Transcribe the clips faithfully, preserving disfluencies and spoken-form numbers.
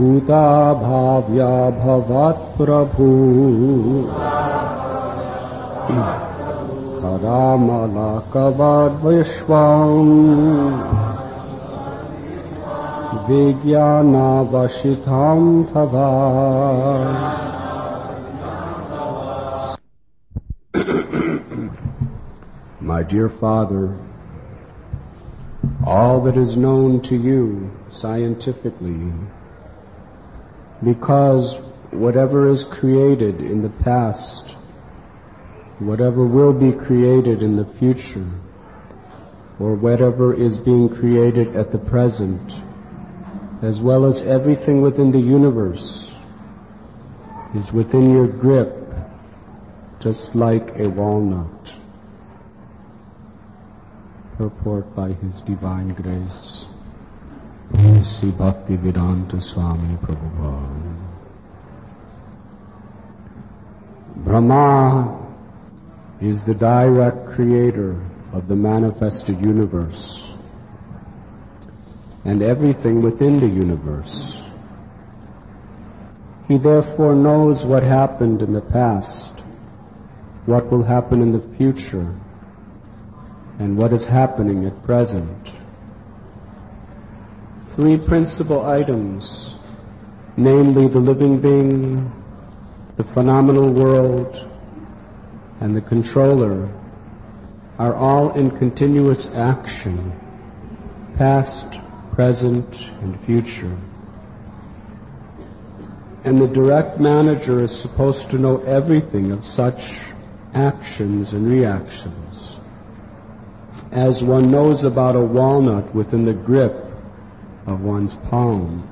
bhuta bhavya bhavat prabhu karamala kavad vishvam Vijnana vashitam tava. My dear Father, all that is known to you scientifically, because whatever is created in the past, whatever will be created in the future, or whatever is being created at the present, as well as everything within the universe, is within your grip, just like a walnut. Purport by His Divine Grace, Sri Bhaktivedanta Swami Prabhupada. Brahma is the direct creator of the manifested universe and everything within the universe. He therefore knows what happened in the past, what will happen in the future, and what is happening at present. Three principal items, namely the living being, the phenomenal world, and the controller, are all in continuous action, past, present, and future. And the direct manager is supposed to know everything of such actions and reactions, as one knows about a walnut within the grip of one's palm.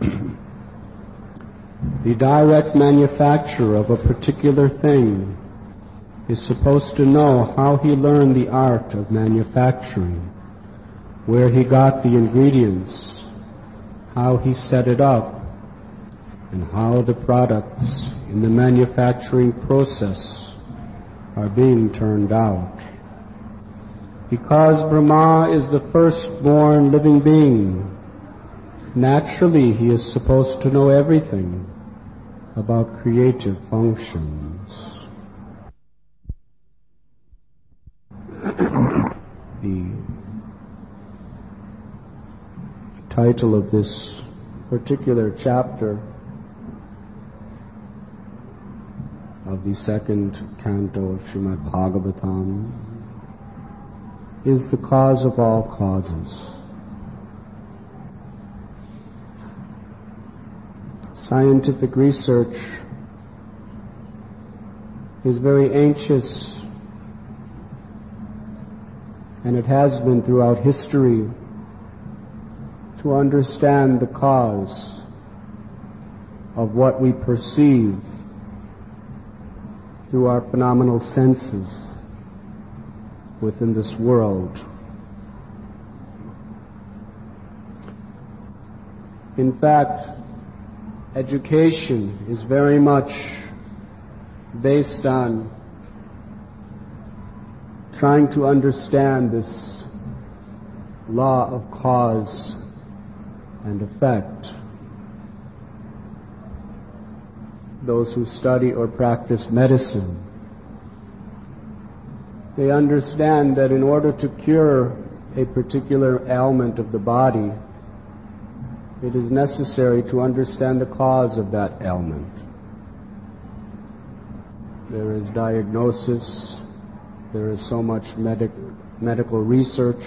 The direct manufacturer of a particular thing is supposed to know how he learned the art of manufacturing, where he got the ingredients, how he set it up, and how the products in the manufacturing process are being turned out. Because Brahma is the firstborn living being, naturally he is supposed to know everything about creative functions. The title of this particular chapter of the second canto of Srimad Bhagavatam is the cause of all causes. Scientific research is very anxious, and it has been throughout history, to understand the cause of what we perceive through our phenomenal senses within this world. In fact, education is very much based on trying to understand this law of cause and effect. Those who study or practice medicine, they understand that in order to cure a particular ailment of the body, it is necessary to understand the cause of that ailment. There is diagnosis, there is so much medic, medical research,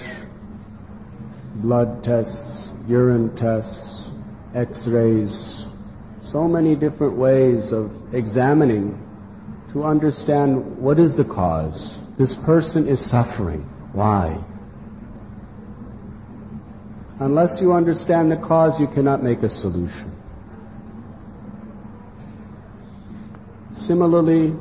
blood tests, urine tests, x-rays, so many different ways of examining to understand what is the cause. This person is suffering. Why? Unless you understand the cause, you cannot make a solution. Similarly,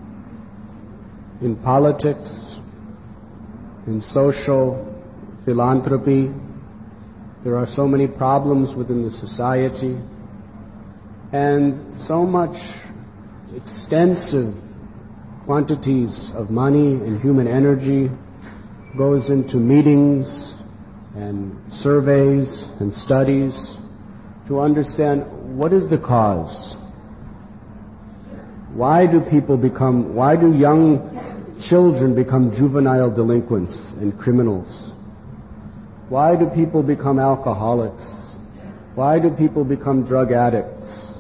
in politics, in social philanthropy, there are so many problems within the society, and so much extensive quantities of money and human energy goes into meetings and surveys and studies to understand what is the cause? Why do people become, why do young children become juvenile delinquents and criminals? Why do people become alcoholics? Why do people become drug addicts?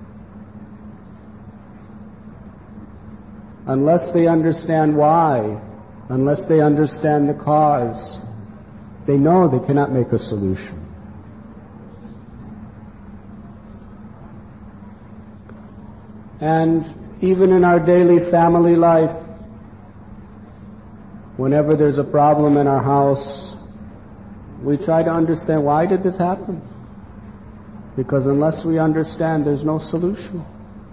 Unless they understand why, unless they understand the cause, they know they cannot make a solution. And even in our daily family life, whenever there's a problem in our house, we try to understand, why did this happen? Because unless we understand, there's no solution.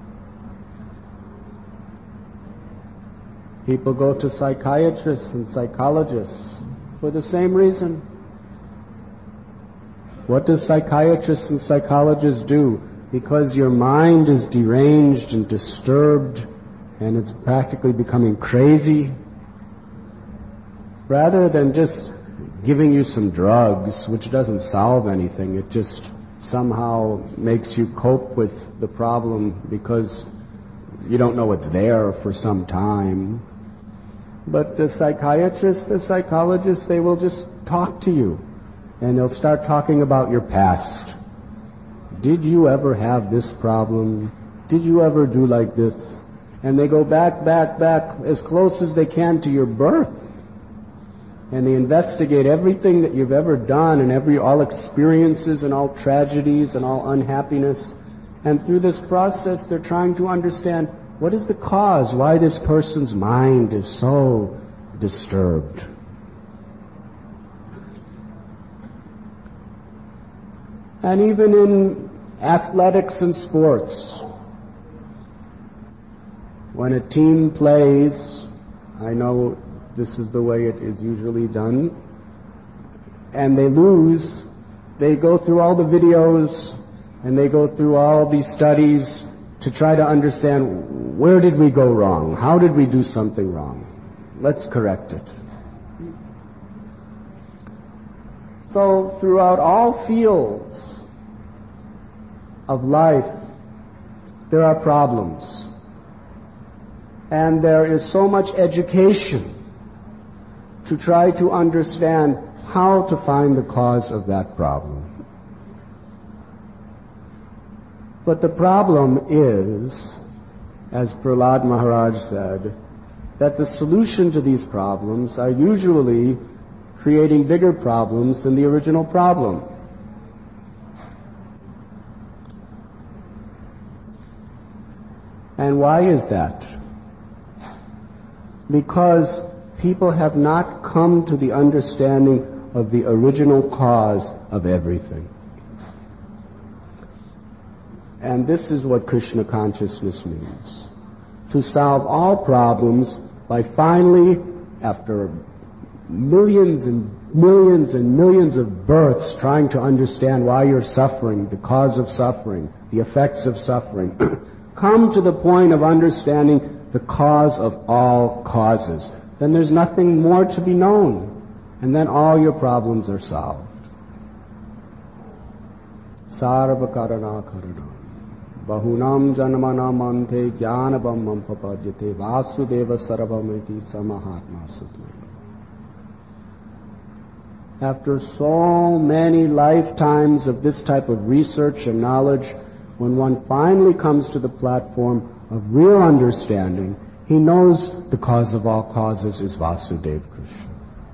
People go to psychiatrists and psychologists for the same reason. What do psychiatrists and psychologists do? Because your mind is deranged and disturbed and it's practically becoming crazy, rather than just giving you some drugs, which doesn't solve anything, it just somehow makes you cope with the problem because you don't know it's there for some time. But the psychiatrists, the psychologists, they will just talk to you and they'll start talking about your past. Did you ever have this problem? Did you ever do like this? And they go back, back, back as close as they can to your birth. And they investigate everything that you've ever done and every all experiences and all tragedies and all unhappiness. And through this process, they're trying to understand what is the cause, why this person's mind is so disturbed. And even in athletics and sports, when a team plays, I know this is the way it is usually done, and they lose, they go through all the videos and they go through all these studies to try to understand, where did we go wrong? How did we do something wrong? Let's correct it. So throughout all fields of life, there are problems. And there is so much education to try to understand how to find the cause of that problem. But the problem is, as Prahlad Maharaj said, that the solution to these problems are usually creating bigger problems than the original problem. And why is that? Because people have not come to the understanding of the original cause of everything. And this is what Krishna consciousness means. To solve all problems by finally, after millions and millions and millions of births trying to understand why you're suffering, the cause of suffering, the effects of suffering, come to the point of understanding the cause of all causes. Then there's nothing more to be known. And then all your problems are solved. Sarva karana karana. Bahunam janmanam ante jnanabam mampapadyate vasudeva sarvamiti samahatma sutmanga. After so many lifetimes of this type of research and knowledge, when one finally comes to the platform of real understanding, he knows the cause of all causes is Vasudeva Krishna.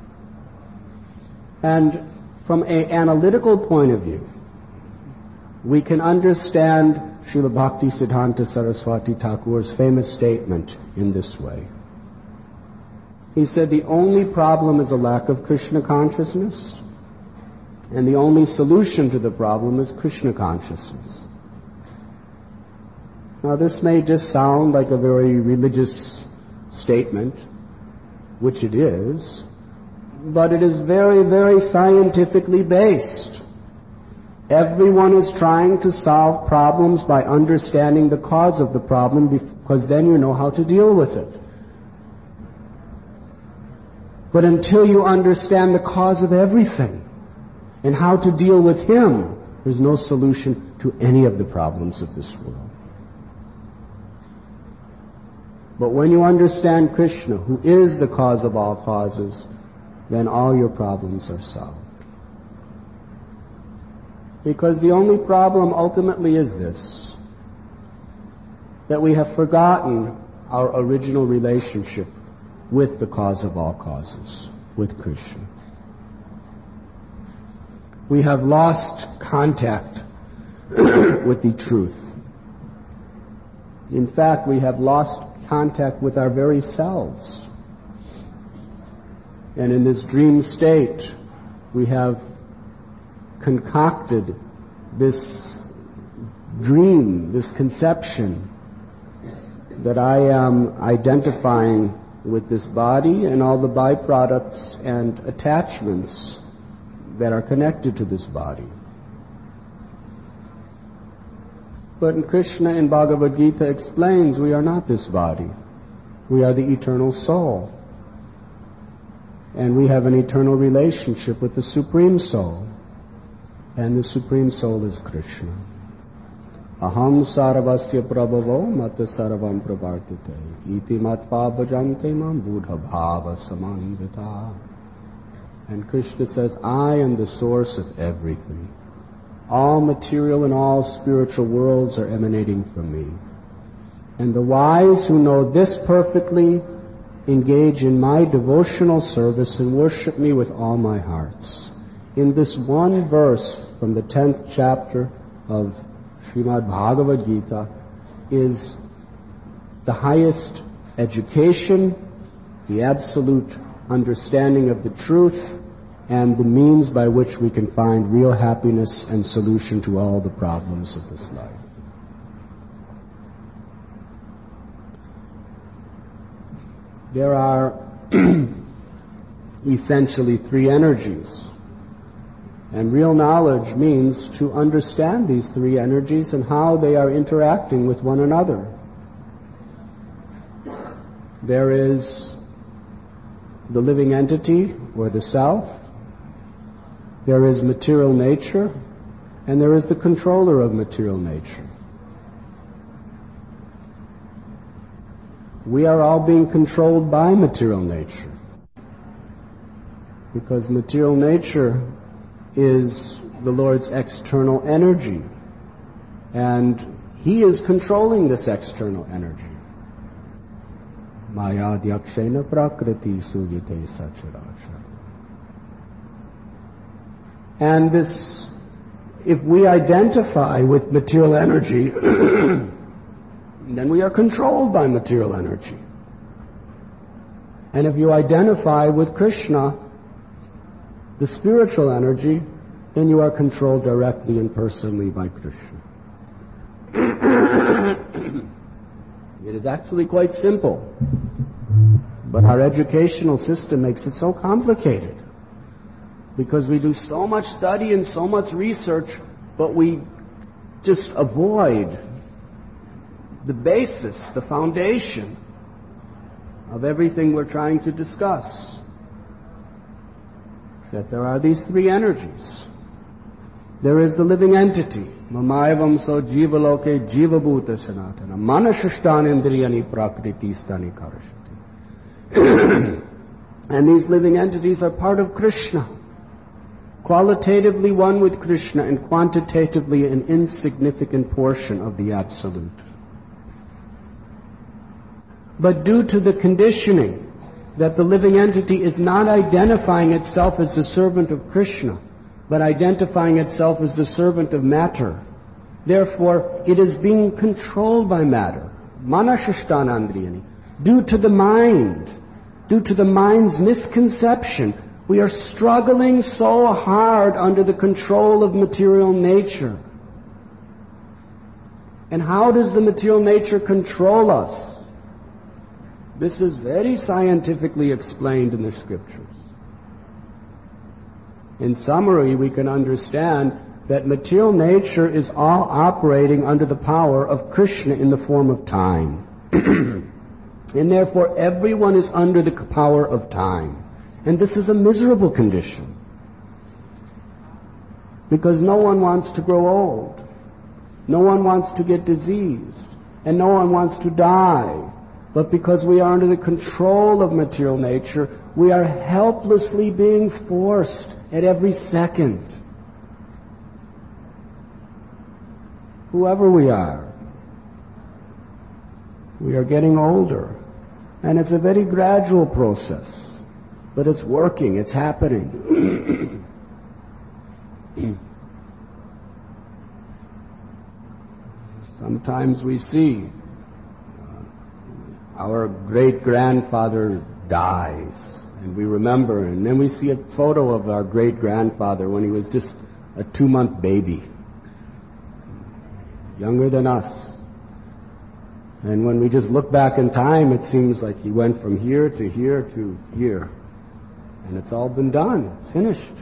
And from an analytical point of view, we can understand Srila Bhakti Siddhanta Saraswati Thakur's famous statement in this way. He said the only problem is a lack of Krishna consciousness, and the only solution to the problem is Krishna consciousness. Now this may just sound like a very religious statement, which it is, but it is very, very scientifically based. Everyone is trying to solve problems by understanding the cause of the problem, because then you know how to deal with it. But until you understand the cause of everything and how to deal with Him, There's no solution to any of the problems of this world. But when you understand Krishna, who is the cause of all causes, then all your problems are solved. Because the only problem ultimately is this, that we have forgotten our original relationship with the cause of all causes, with Krishna. We have lost contact with the truth. In fact, we have lost contact with our very selves. And in this dream state, we have concocted this dream, this conception, that I am identifying with this body and all the byproducts and attachments that are connected to this body. But Krishna in Bhagavad Gita explains we are not this body. We are the eternal soul. And we have an eternal relationship with the Supreme Soul. And the Supreme Soul is Krishna. Aham sarvasya prabhavo mata sarvam pravartate iti matva bhajante mam buddha bhava samahivita. And Krishna says, I am the source of everything. All material and all spiritual worlds are emanating from me. And the wise who know this perfectly engage in my devotional service and worship me with all my hearts. In this one verse from the tenth chapter of Srimad Bhagavad Gita is the highest education, the absolute understanding of the truth, and the means by which we can find real happiness and solution to all the problems of this life. There are essentially three energies. And real knowledge means to understand these three energies and how they are interacting with one another. There is the living entity, or the self. There is material nature, and there is the controller of material nature. We are all being controlled by material nature, because material nature is the Lord's external energy, and He is controlling this external energy. Maya dyakshena prakriti suyate sacharacha. And this, if we identify with material energy, then we are controlled by material energy. And if you identify with Krishna, the spiritual energy, then you are controlled directly and personally by Krishna. It is actually quite simple. But our educational system makes it so complicated. Because we do so much study and so much research, but we just avoid the basis, the foundation of everything we're trying to discuss. That there are these three energies. There is the living entity. Mamayavam so jivaloke jivabhuta sanatana manashishtanendriyani prakriti stani karashati. And these living entities are part of Krishna. Qualitatively one with Krishna and quantitatively an insignificant portion of the Absolute. But due to the conditioning that the living entity is not identifying itself as the servant of Krishna, but identifying itself as the servant of matter, therefore it is being controlled by matter. Manashishtanandriyani. Due to the mind, due to the mind's misconception, we are struggling so hard under the control of material nature. And how does the material nature control us? This is very scientifically explained in the scriptures. In summary, we can understand that material nature is all operating under the power of Krishna in the form of time. And therefore everyone is under the power of time. And this is a miserable condition. Because no one wants to grow old. No one wants to get diseased. And no one wants to die. But because we are under the control of material nature, we are helplessly being forced at every second. Whoever we are, we are getting older. And it's a very gradual process. But it's working, it's happening. Sometimes we see uh, our great-grandfather dies, and we remember, and then we see a photo of our great-grandfather when he was just a two-month baby, younger than us. And when we just look back in time, it seems like he went from here to here to here. And it's all been done. It's finished.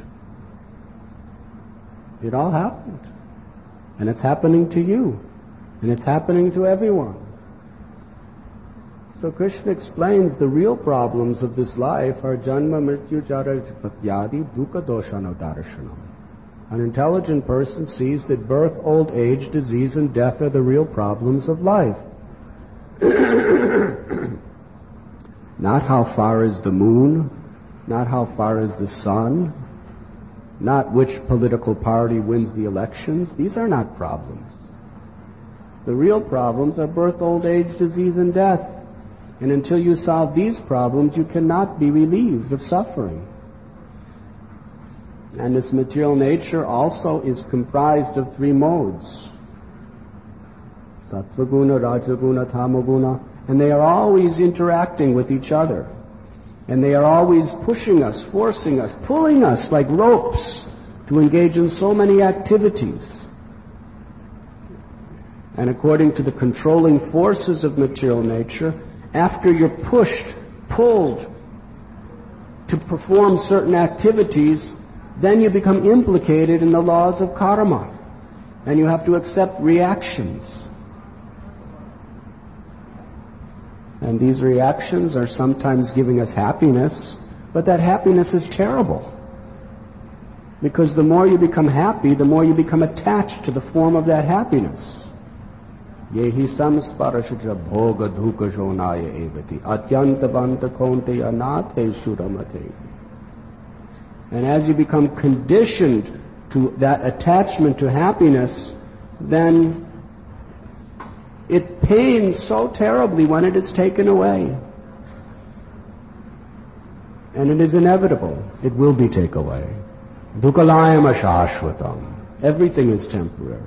It all happened. And it's happening to you. And it's happening to everyone. So Krishna explains the real problems of this life are janma mrityu jara yadi dukkha doshana darshanam. An intelligent person sees that birth, old age, disease, and death are the real problems of life. Not how far is the moon, not how far is the sun, not which political party wins the elections. These are not problems. The real problems are birth, old age, disease, and death. And until you solve these problems, you cannot be relieved of suffering. And this material nature also is comprised of three modes. Sattvaguna, Rajaguna, Tamaguna. And they are always interacting with each other. And they are always pushing us, forcing us, pulling us like ropes to engage in so many activities. And according to the controlling forces of material nature, after you're pushed, pulled to perform certain activities, then you become implicated in the laws of karma. And you have to accept reactions. And these reactions are sometimes giving us happiness, but that happiness is terrible. Because the more you become happy, the more you become attached to the form of that happiness. Yehi samsparashaja bhoga dhuka shonaya evati atyanta banta konte anate shuramate. And as you become conditioned to that attachment to happiness, then it pains so terribly when it is taken away. And it is inevitable. It will be taken away. Dukalayam ashashvatam. Everything is temporary.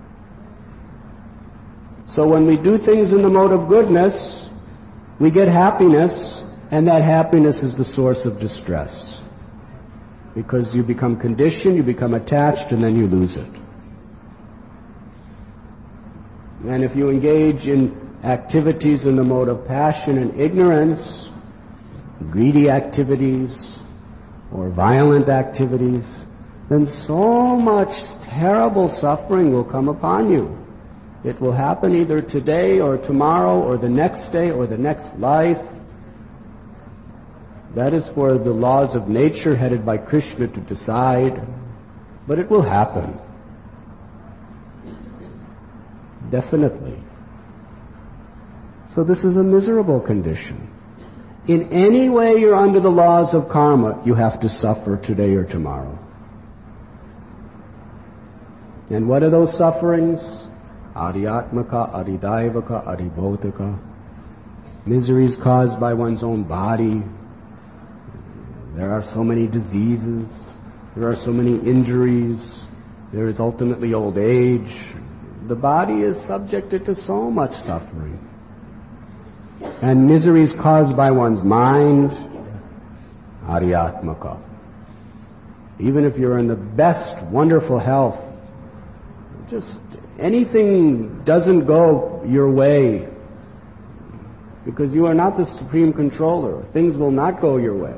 So when we do things in the mode of goodness, we get happiness, and that happiness is the source of distress. Because you become conditioned, you become attached, and then you lose it. And if you engage in activities in the mode of passion and ignorance, greedy activities, or violent activities, then so much terrible suffering will come upon you. It will happen either today or tomorrow or the next day or the next life. That is for the laws of nature headed by Krishna to decide. But it will happen. Definitely. So this is a miserable condition. In any way you're under the laws of karma, you have to suffer today or tomorrow. And what are those sufferings? Ariatmaka, Aridaivaka, Aribhotika. Miseries caused by one's own body. There are so many diseases. There are so many injuries. There is ultimately old age. The body is subjected to so much suffering. And miseries caused by one's mind, Ariatmaka. Even if you're in the best, wonderful health, just anything doesn't go your way because you are not the supreme controller. Things will not go your way.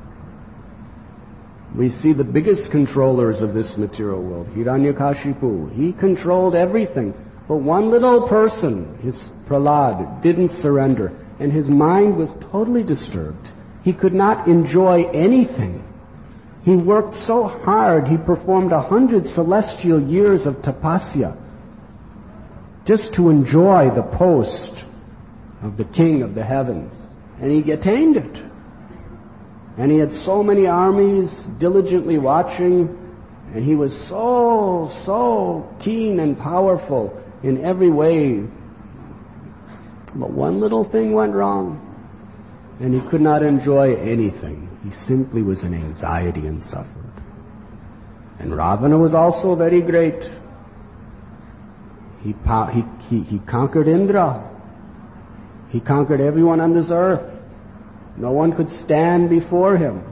We see the biggest controllers of this material world, Hiranyakashipu. He controlled everything. But one little person, his Prahlad, didn't surrender. And his mind was totally disturbed. He could not enjoy anything. He worked so hard, he performed a hundred celestial years of tapasya just to enjoy the post of the king of the heavens. And he attained it. And he had so many armies diligently watching, and he was so, so keen and powerful in every way. But one little thing went wrong, and he could not enjoy anything. He simply was in anxiety and suffered. And Ravana was also very great. He, he, he, he conquered Indra. He conquered everyone on this earth. No one could stand before him.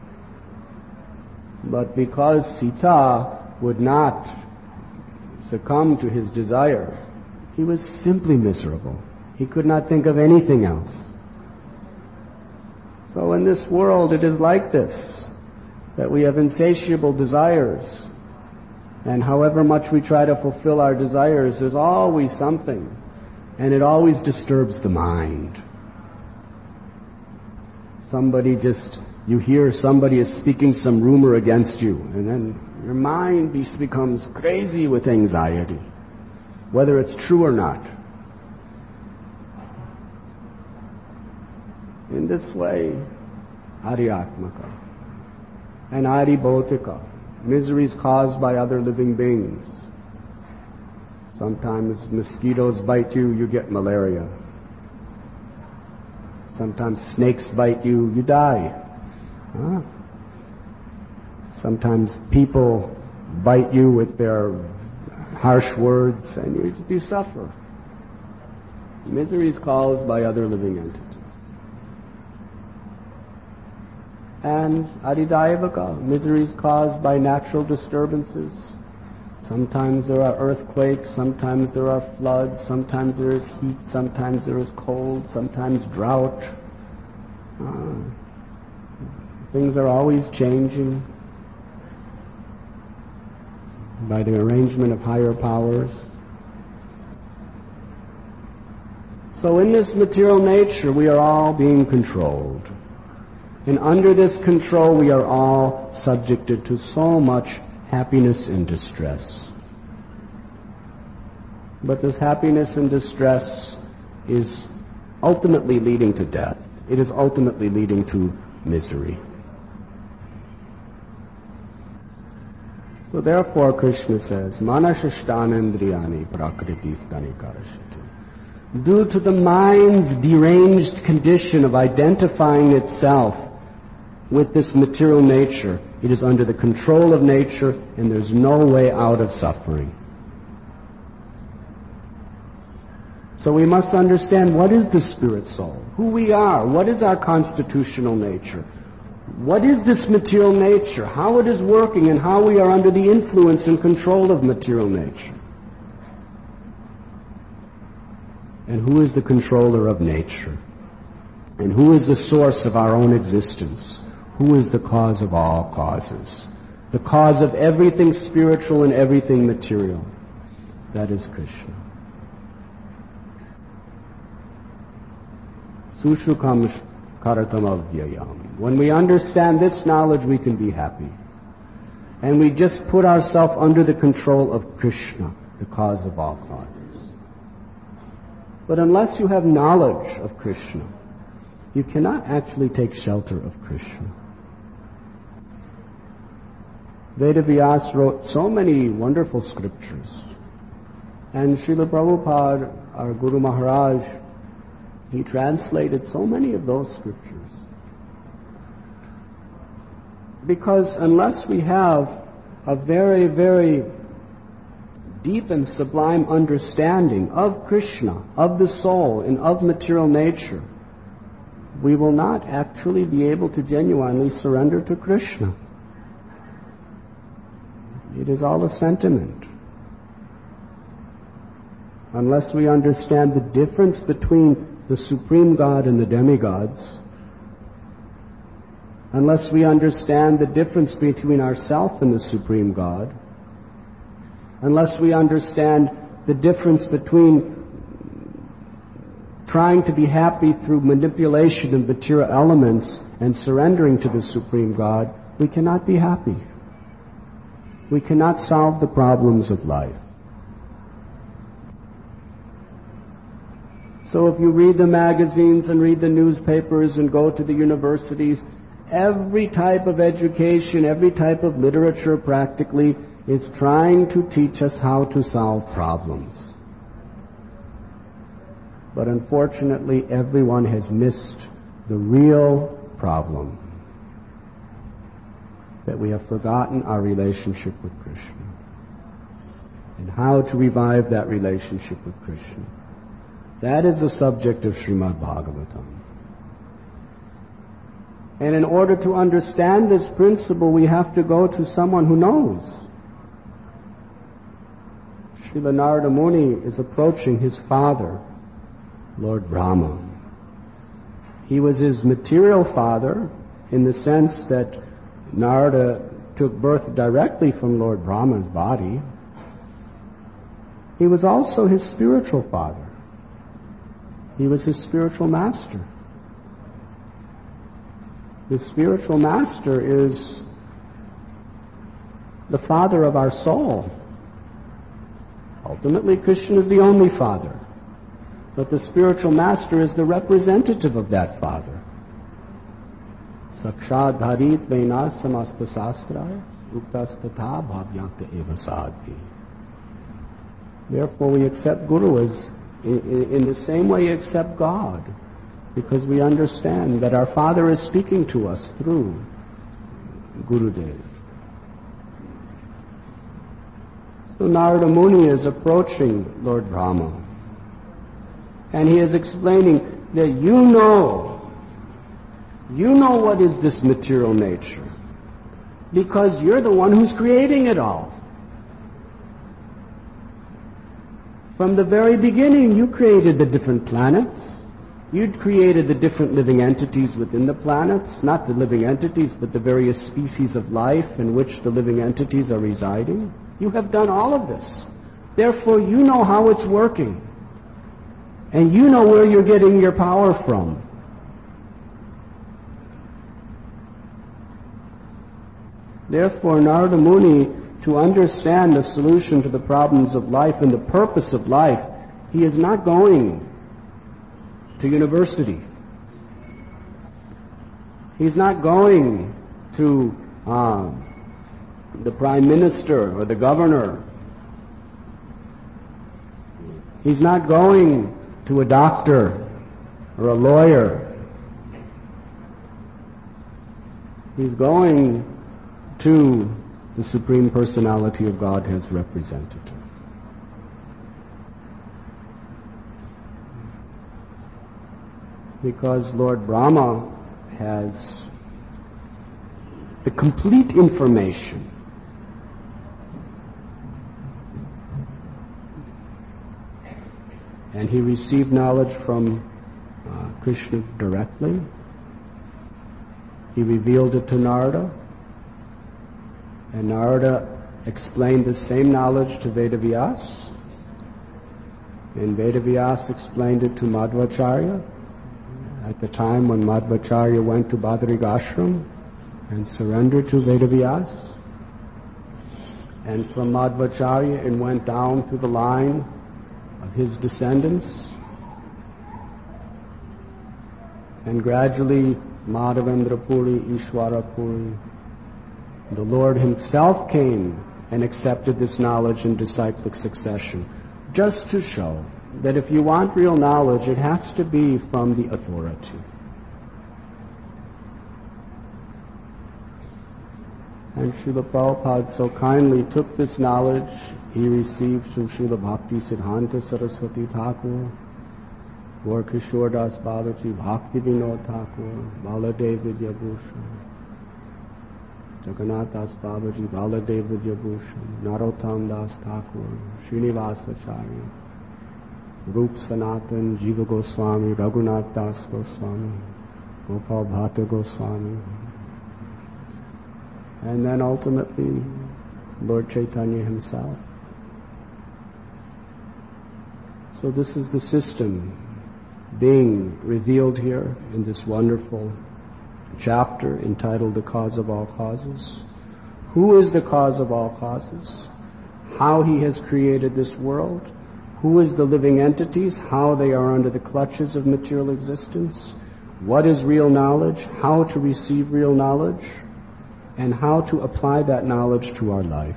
But because Sita would not succumb to his desire, he was simply miserable. He could not think of anything else. So in this world it is like this, that we have insatiable desires. And however much we try to fulfill our desires, there's always something. And it always disturbs the mind. Somebody just, you hear somebody is speaking some rumor against you, and then your mind just becomes crazy with anxiety, whether it's true or not. In this way, Ariatmaka and Aribhotika, miseries caused by other living beings. Sometimes mosquitoes bite you, you get malaria. Sometimes snakes bite you, you die. Huh? Sometimes people bite you with their harsh words, and you just you suffer. Misery is caused by other living entities. And Adidayavaka, misery is caused by natural disturbances. Sometimes there are earthquakes, sometimes there are floods, sometimes there is heat, sometimes there is cold, sometimes drought. Uh, things are always changing by the arrangement of higher powers. So in this material nature, we are all being controlled. And under this control, we are all subjected to so much happiness and distress. But this happiness and distress is ultimately leading to death. It is ultimately leading to misery. So therefore Krishna says, Manashashtanandriyani prakriti-stani karashati. Due to the mind's deranged condition of identifying itself with this material nature, it is under the control of nature, and there's no way out of suffering. So we must understand, what is the spirit soul? Who we are? What is our constitutional nature? What is this material nature? How it is working, and how we are under the influence and control of material nature? And who is the controller of nature? And who is the source of our own existence? Who is the cause of all causes? The cause of everything spiritual and everything material. That is Krishna. Sushukam karatam avyayam. When we understand this knowledge, we can be happy. And we just put ourselves under the control of Krishna, the cause of all causes. But unless you have knowledge of Krishna, you cannot actually take shelter of Krishna. Vedavyas wrote so many wonderful scriptures. And Srila Prabhupada, our Guru Maharaj, he translated so many of those scriptures. Because unless we have a very, very deep and sublime understanding of Krishna, of the soul, and of material nature, we will not actually be able to genuinely surrender to Krishna. It is all a sentiment. Unless we understand the difference between the Supreme God and the demigods, unless we understand the difference between ourself and the Supreme God, unless we understand the difference between trying to be happy through manipulation of material elements and surrendering to the Supreme God, we cannot be happy. We cannot solve the problems of life. So if you read the magazines and read the newspapers and go to the universities, every type of education, every type of literature practically is trying to teach us how to solve problems. But unfortunately, everyone has missed the real problem, that we have forgotten our relationship with Krishna and how to revive that relationship with Krishna. That is the subject of Srimad Bhagavatam. And in order to understand this principle, we have to go to someone who knows. Srila Narada Muni is approaching his father, Lord Brahma. He was his material father in the sense that Narada took birth directly from Lord Brahma's body. He was also his spiritual father. He was his spiritual master. The spiritual master is the father of our soul. Ultimately, Krishna is the only father. But the spiritual master is the representative of that father. Sakshad dharit vena samasta sastraya uktastatha bhavyanta eva sadhi. Therefore, we accept Guru as in, in the same way you accept God, because we understand that our Father is speaking to us through Gurudev. So Narada Muni is approaching Lord Brahma, and he is explaining that you know, you know what is this material nature, because you're the one who's creating it all. From the very beginning, you created the different planets. You'd created the different living entities within the planets, not the living entities, but the various species of life in which the living entities are residing. You have done all of this. Therefore, you know how it's working. And you know where you're getting your power from. Therefore, Narada Muni, to understand the solution to the problems of life and the purpose of life, he is not going to university. He's not going to uh, the prime minister or the governor. He's not going to a doctor or a lawyer. He's going to the Supreme Personality of Godhead's representative. Because Lord Brahma has the complete information. And he received knowledge from uh, Krishna directly. He revealed it to Narada. And Narada explained the same knowledge to Vedavyas. And Vedavyas explained it to Madhvacharya at the time when Madhvacharya went to Badrigashram and surrendered to Vedavyas. And from Madhvacharya it went down through the line of his descendants. And gradually Madhavendra Puri, Ishwara Puri, the Lord himself came and accepted this knowledge in disciplic succession, just to show that if you want real knowledge, it has to be from the authority. And Srila Prabhupada so kindly took this knowledge he received from Srila Bhakti Siddhanta Saraswati Thakur, Gaur Kishore Das Babaji, Bhakti Vinod Thakur, Baladev Vidyabhushan, Jagannath Das Babaji, Baladev Vidyabhushan, Narottam Das Thakur, Srinivasacharya, Rup Sanatan, Jiva Goswami, Raghunath Das Goswami, Gopal Bhatta Goswami, and then ultimately Lord Chaitanya himself. So this is the system being revealed here in this wonderful chapter entitled The Cause of All Causes. Who is the cause of all causes? How he has created this world? Who is the living entities? How they are under the clutches of material existence? What is real knowledge? How to receive real knowledge? And how to apply that knowledge to our life.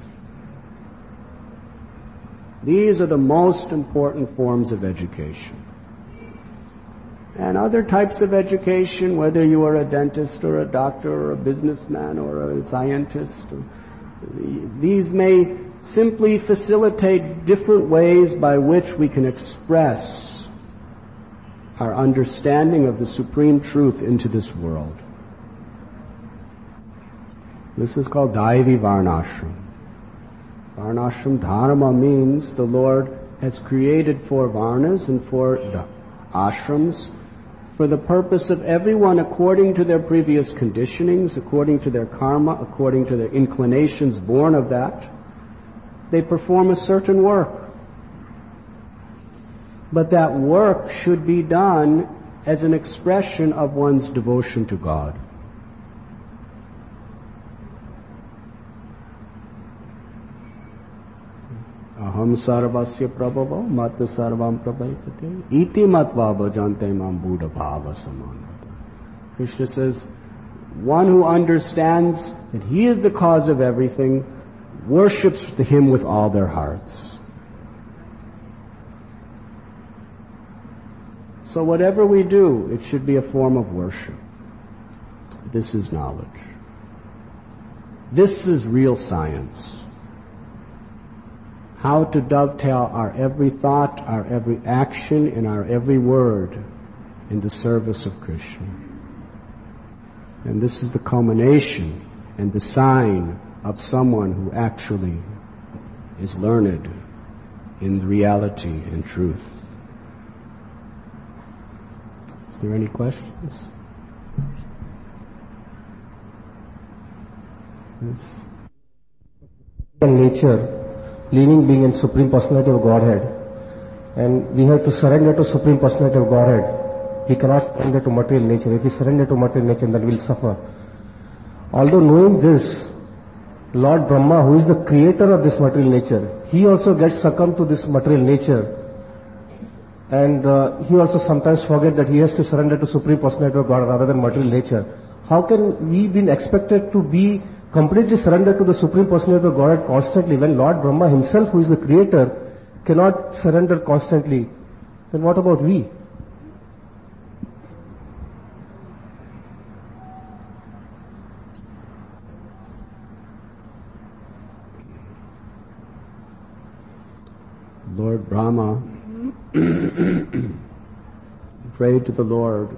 These are the most important forms of education. And other types of education, whether you are a dentist or a doctor or a businessman or a scientist, these may simply facilitate different ways by which we can express our understanding of the supreme truth into this world. This is called Daivi Varnashram. Varnashram Dharma means the Lord has created four Varnas and four ashrams for the purpose of everyone according to their previous conditionings, according to their karma, according to their inclinations born of that. They perform a certain work. But that work should be done as an expression of one's devotion to God. Aham sarvasya prabhavo mat sarvam prabhaitate iti matva bhajante mam buddha bhava samanvata. Krishna says, one who understands that he is the cause of everything worships him with all their hearts. So whatever we do, it should be a form of worship. This is knowledge. This is real science. How to dovetail our every thought, our every action, and our every word in the service of Krishna. And this is the culmination and the sign of someone who actually is learned in reality and truth. Is there any questions? Yes. Nature, living being and Supreme Personality of Godhead, and we have to surrender to Supreme Personality of Godhead. We cannot surrender to material nature. If we surrender to material nature, then we will suffer. Although knowing this, Lord Brahma, who is the creator of this material nature, he also gets succumbed to this material nature. And uh, he also sometimes forget that he has to surrender to Supreme Personality of God rather than material nature. How can we be expected to be completely surrendered to the Supreme Personality of God constantly when Lord Brahma himself, who is the creator, cannot surrender constantly? Then what about we? Lord Brahma prayed to the Lord,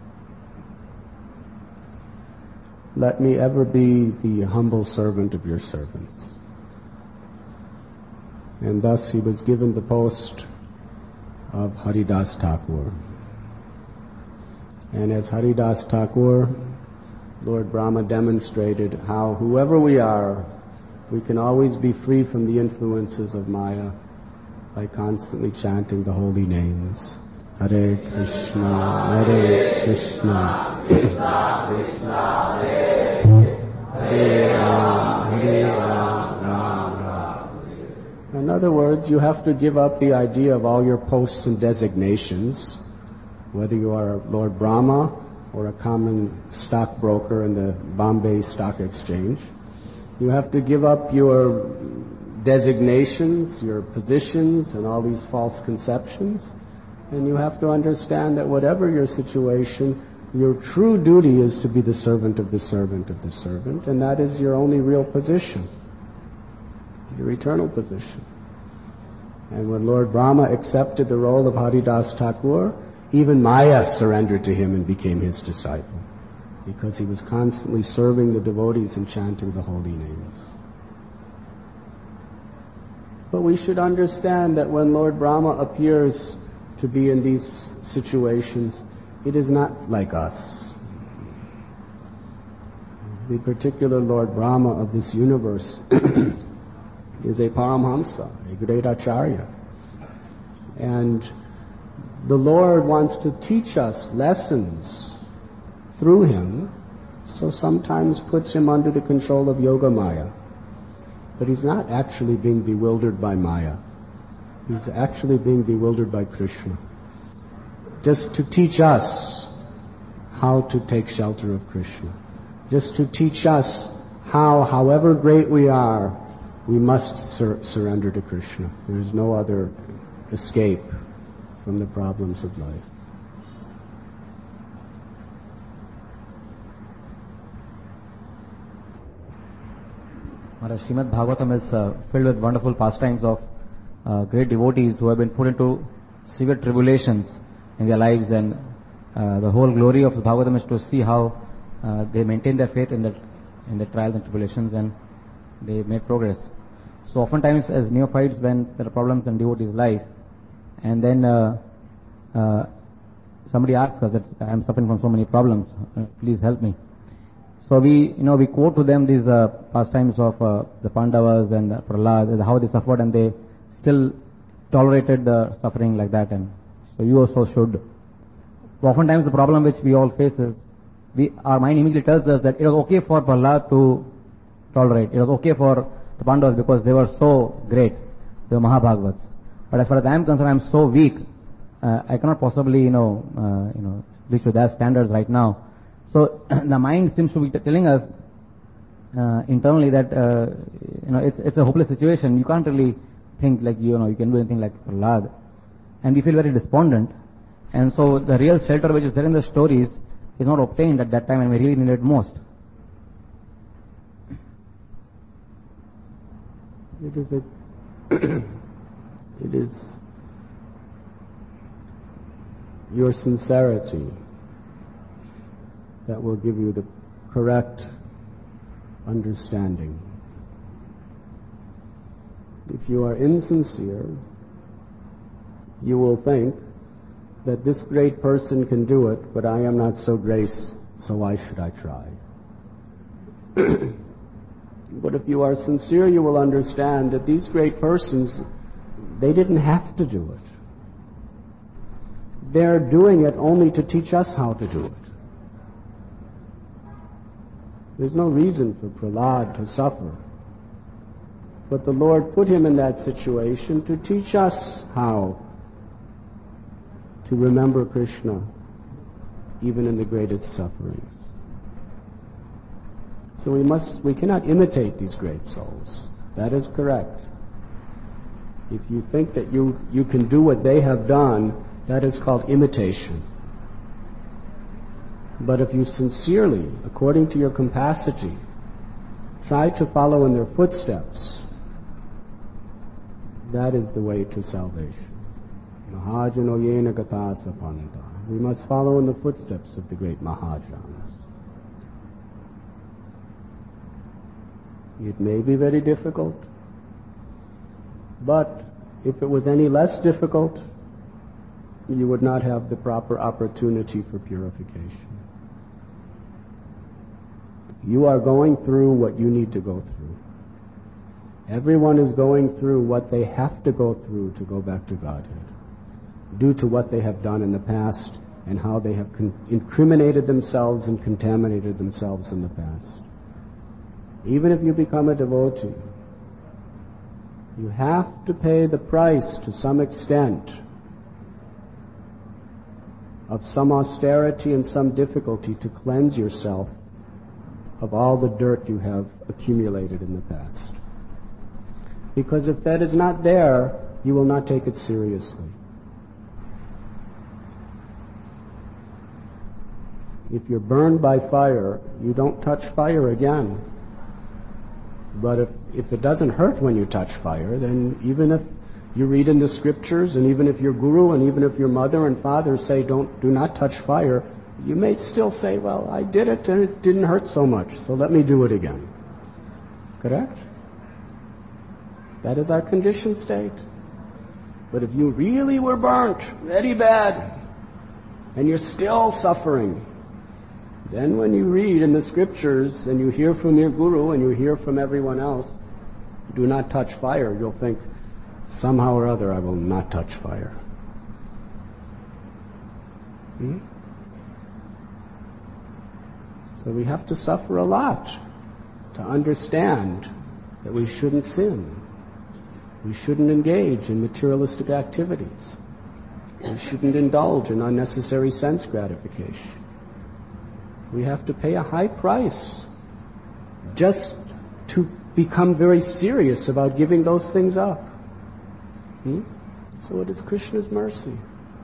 let me ever be the humble servant of your servants. And thus he was given the post of Haridas Thakur. And as Haridas Thakur, Lord Brahma demonstrated how whoever we are, we can always be free from the influences of Maya by constantly chanting the holy names. Hare Krishna, Hare Krishna, Krishna Krishna, Hare Hare Ram, Hare Ram, Ram Ram. In other words, you have to give up the idea of all your posts and designations, whether you are Lord Brahma or a common stockbroker in the Bombay Stock Exchange. You have to give up your designations, your positions, and all these false conceptions. And you have to understand that whatever your situation, your true duty is to be the servant of the servant of the servant, and that is your only real position, your eternal position. And when Lord Brahma accepted the role of Haridas Thakur, even Maya surrendered to him and became his disciple, because he was constantly serving the devotees and chanting the holy names. But we should understand that when Lord Brahma appears to be in these situations, it is not like us. The particular Lord Brahma of this universe is a Paramhamsa, a great Acharya. And the Lord wants to teach us lessons through him so sometimes puts him under the control of Yoga Maya. But he's not actually being bewildered by Maya. He's actually being bewildered by Krishna. Just to teach us how to take shelter of Krishna. Just to teach us how, however great we are, we must sur- surrender to Krishna. There is no other escape from the problems of life. Maharaj, Srimad Bhagavatam is uh, filled with wonderful pastimes of uh, great devotees who have been put into severe tribulations in their lives, and uh, the whole glory of the Bhagavatam is to see how uh, they maintain their faith in the in the trials and tribulations, and they made progress. So oftentimes as neophytes, when there are problems in devotee's life, and then uh, uh, somebody asks us that I am suffering from so many problems, uh, please help me. So we, you know, we quote to them these uh, pastimes of uh, the Pandavas and uh, Prahlad, how they suffered, and they still tolerated the suffering like that, and so you also should. So oftentimes the problem which we all face is, we, our mind immediately tells us that it was okay for Prahlad to tolerate, it was okay for the Pandavas because they were so great, the Mahabhagavats. But as far as I am concerned, I am so weak, uh, I cannot possibly, you know, uh, you know, reach to their standards right now. So the mind seems to be t- telling us uh, internally that uh, you know it's it's a hopeless situation. You can't really think like you know you can do anything like Prahlad, and we feel very despondent. And so the real shelter which is there in the stories is not obtained at that time, and we really need it most. It is a it is your sincerity that will give you the correct understanding. If you are insincere, you will think that this great person can do it, but I am not so great, so why should I try? But if you are sincere, you will understand that these great persons, they didn't have to do it. They're doing it only to teach us how to do it. There's no reason for Prahlad to suffer. But the Lord put him in that situation to teach us how to remember Krishna even in the greatest sufferings. So we must, we cannot imitate these great souls. That is correct. If you think that you, you can do what they have done, that is called imitation. But if you sincerely, according to your capacity, try to follow in their footsteps, that is the way to salvation. Mahajano yena gata sapanta. We must follow in the footsteps of the great Mahajans. It may be very difficult, but if it was any less difficult, you would not have the proper opportunity for purification. You are going through what you need to go through. Everyone is going through what they have to go through to go back to Godhead, due to what they have done in the past and how they have con- incriminated themselves and contaminated themselves in the past. Even if you become a devotee, you have to pay the price to some extent of some austerity and some difficulty to cleanse yourself of all the dirt you have accumulated in the past. Because if that is not there, you will not take it seriously. If you're burned by fire, you don't touch fire again. But if, if it doesn't hurt when you touch fire, then even if you read in the scriptures, and even if your guru and even if your mother and father say don't do not touch fire, you may still say, well, I did it and it didn't hurt so much, so let me do it again. Correct? That is our conditioned state. But if you really were burnt very bad and you're still suffering, then when you read in the scriptures and you hear from your guru and you hear from everyone else, do not touch fire, you'll think, somehow or other I will not touch fire. Hmm? So we have to suffer a lot to understand that we shouldn't sin. We shouldn't engage in materialistic activities. We shouldn't indulge in unnecessary sense gratification. We have to pay a high price just to become very serious about giving those things up. Hmm? So it is Krishna's mercy.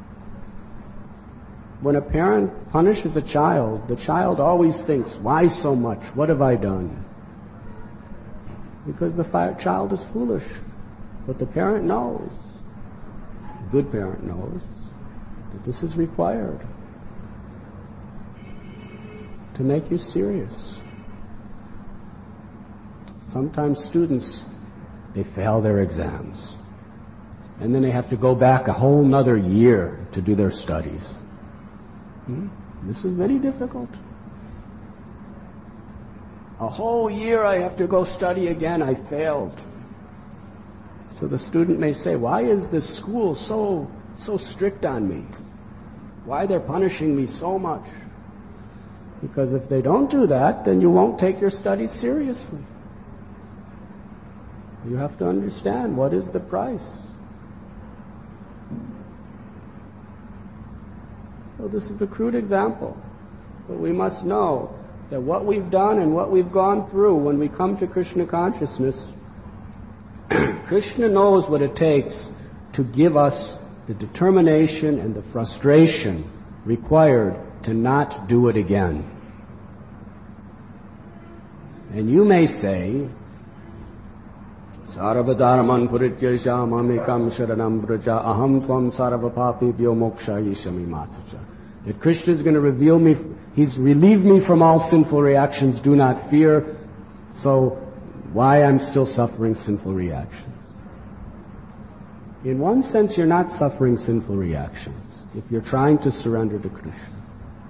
When a parent punishes a child, the child always thinks, why so much? What have I done? Because the fi- child is foolish. But the parent knows, a good parent knows, that this is required to make you serious. Sometimes students, they fail their exams. And then they have to go back a whole nother year to do their studies. Hmm? This is very difficult. A whole year I have to go study again. I failed. So the student may say, why is this school so so strict on me? Why they're punishing me so much? Because if they don't do that, then you won't take your studies seriously. You have to understand what is the price. So this is a crude example, but we must know that what we've done and what we've gone through when we come to Krishna consciousness, Krishna knows what it takes to give us the determination and the frustration required to not do it again. And you may say, Sarvadharman purityasya mamekam sharanam braja aham tvam sarvapapibhyo mokshayishami masacha. That Krishna is going to reveal me, He's relieved me from all sinful reactions, do not fear. So why I'm still suffering sinful reactions? In one sense, you're not suffering sinful reactions if you're trying to surrender to Krishna.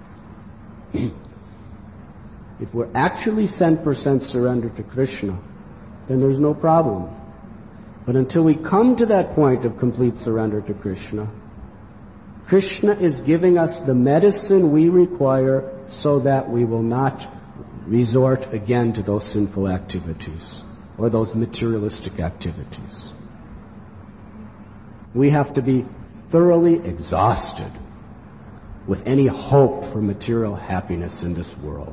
If we're actually ten percent surrendered to Krishna, then there's no problem. But until we come to that point of complete surrender to Krishna, Krishna is giving us the medicine we require so that we will not resort again to those sinful activities or those materialistic activities. We have to be thoroughly exhausted with any hope for material happiness in this world.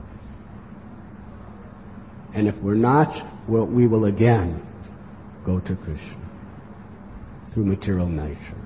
And if we're not, well, we will again go to Krishna through material nature.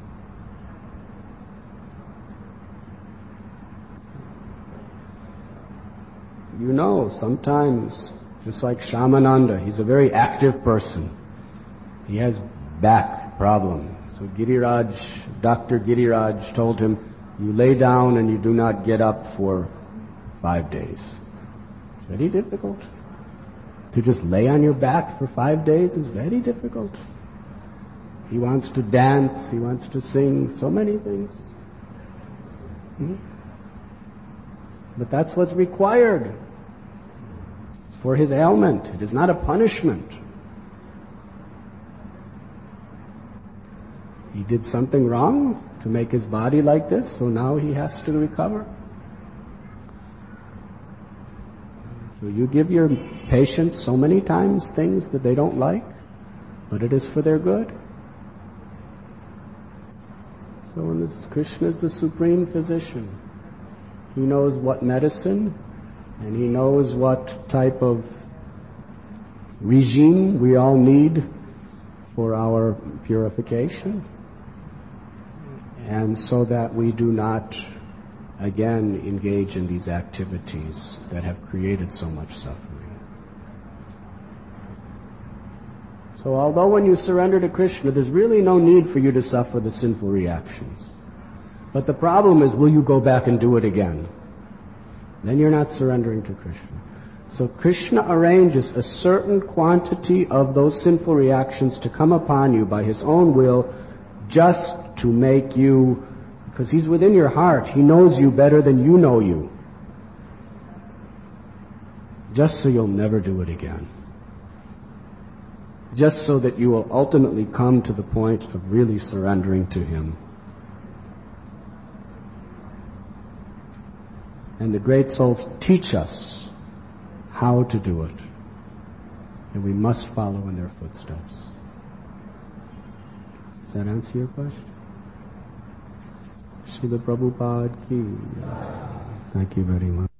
You know, sometimes, just like Shamananda, he's a very active person. He has back problem. So Giriraj, Doctor Giriraj told him, you lay down and you do not get up for five days. It's very difficult. To just lay on your back for five days is very difficult. He wants to dance, he wants to sing, so many things. Hmm? But that's what's required for his ailment. It is not a punishment. He did something wrong to make his body like this, so now he has to recover. So you give your patients so many times things that they don't like, but it is for their good. So when this Krishna is the supreme physician, he knows what medicine and he knows what type of regime we all need for our purification, and so that we do not again engage in these activities that have created so much suffering. So although when you surrender to Krishna, there's really no need for you to suffer the sinful reactions. But the problem is, will you go back and do it again? Then you're not surrendering to Krishna. So Krishna arranges a certain quantity of those sinful reactions to come upon you by His own will, just to make you, because He's within your heart. He knows you better than you know you. Just so you'll never do it again. Just so that you will ultimately come to the point of really surrendering to Him. And the great souls teach us how to do it. And we must follow in their footsteps. Does that answer your question? Srila Prabhupada ki. Thank you very much.